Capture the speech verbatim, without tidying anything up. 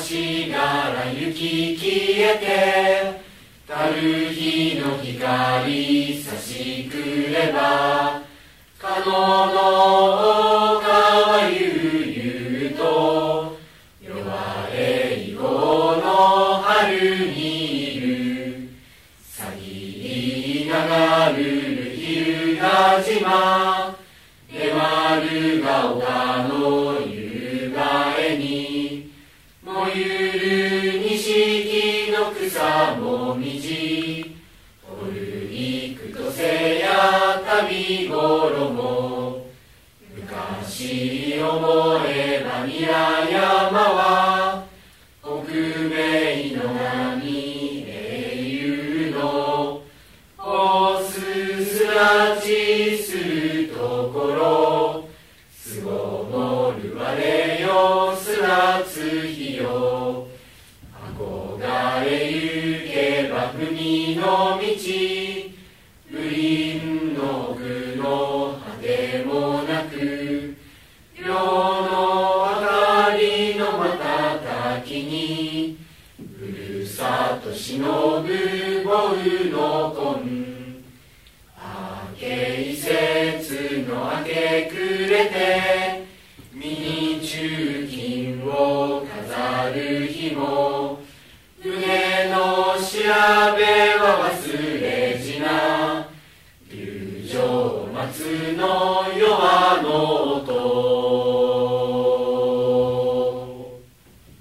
しがら行き消えて、たる日の光差しくれば、かのの丘は悠々と、夜は永劫の春にいる。さぎりながる日向島、出丸が丘の夕映えに、もゆる錦の草もみじ、おるいくとせや旅衣。昔思えば宮山は、北米の波英雄の、おすすらちするところ、すごもる我よすらつひよ。憧れゆけば国の道、流林の奥の果てもなく、世の明かりの瞬きに、ふるさとしのぶ豪雨の根。明けい節の明け暮れて、身に鋳金を飾る日も、船の調べ